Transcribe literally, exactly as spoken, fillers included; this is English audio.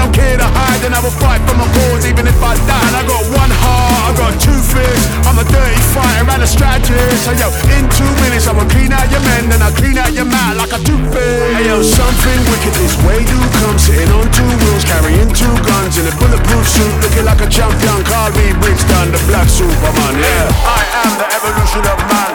don't care to hide, and I will fight for my cause even if I die. And I got one heart, I got two fists. I'm a dirty fighter and a strategist. So yo, in two minutes I will clean out your men, then I clean out your mouth like a toothpick. Hey yo, something wicked this way do come, sitting on two wheels, carrying two guns in a bulletproof suit, looking like a champion. Call me Brixton, the black Superman. Yeah, I am the evolution of man.